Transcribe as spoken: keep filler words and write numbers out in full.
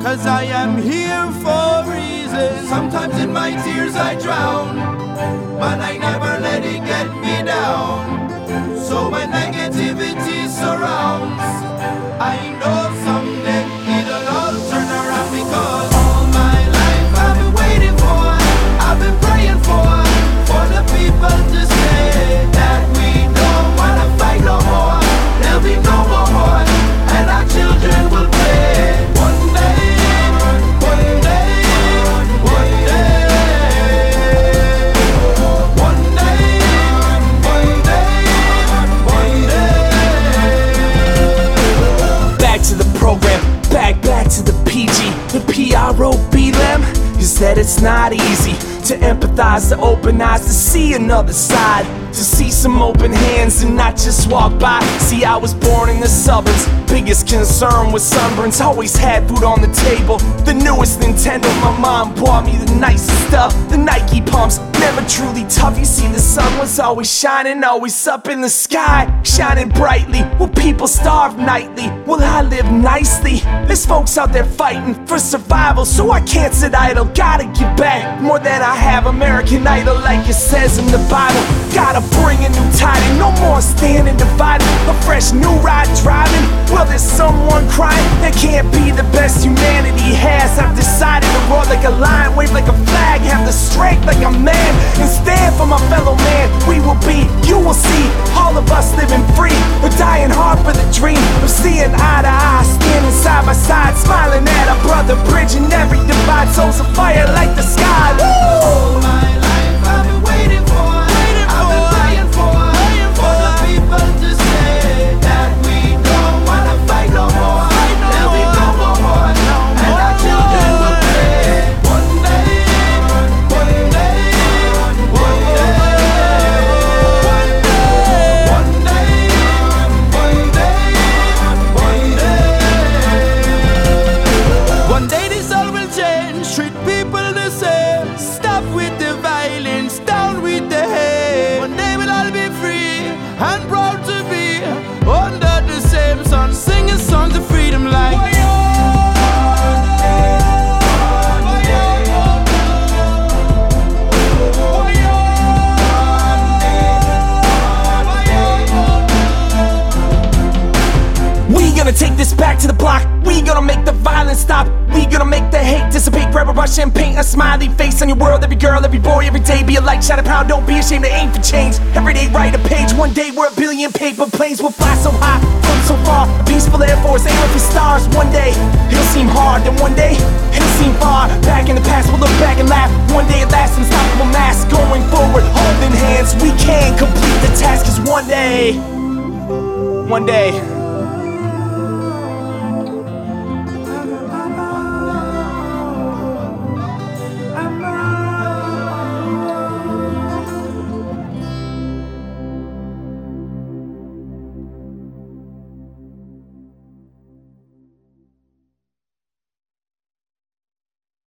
'cause I am here for a reason. Sometimes in my tears I drown, but I never let it get me down. So when negativity surrounds, I know someday it'll all turn around, because all my life I've been waiting for, I've been praying for, for the people to say that we don't wanna fight no more. There'll be no more war, and our children will play. One day, one day, one day, one day, one day, one day. Back to the program, back, back to the P G. The P R O B L E M is that it's not easy to empathize, to open eyes, to see another side, to see some open hands and not just walk by. See, I was born in the suburbs, biggest concern was sunburns. Always had food on the table, the newest Nintendo. My mom bought me the nicest stuff, the Nike pumps, never truly tough. You see, the sun was always shining, always up in the sky, shining brightly. Will people starve nightly? Will I live nicely? There's folks out there fighting for survival, so I can't sit idle. Gotta give back more than I have. American Idol, like it says in the Bible. Gotta bring a new title, no more standing divided. A fresh new ride driving, well, there's someone crying. That can't be the best humanity has. I've decided to roar like a lion, wave like a flag, have the strength like a man, and stand for my fellow man. We will be, you will see, all of us living free, but dying hard for the dream of seeing eye to eye, standing side by side, smiling at our brother, bridging every divide. Souls of fire like the sky. Woo! All my life I've been waiting for, waiting I've been praying for, praying for the people to say that we don't wanna fight no more. There'll be no more war, and our children will play. One day, one day, one day, one day, one day, one day. One day this all will change, treat people the same. Stop with the violence, down with the hate. One day we'll all be free and proud to be under the same sun, singing songs of freedom like We gonna take this back to the block. We gonna make the violence stop. We gonna make the hate dissipate. Grab a brush and paint a smiley face on your world. Every girl, every boy, every day. Be a light, shine a proud. Don't be ashamed to aim for change. Every day write a page. One day we're a billion paper planes will fly so high, from so far. A peaceful Air Force aiming for stars. One day it'll seem hard, then one day it'll seem far. Back in the past we'll look back and laugh. One day at last, unstoppable mass. Going forward, holding hands. We can complete the task. Cause one day, one day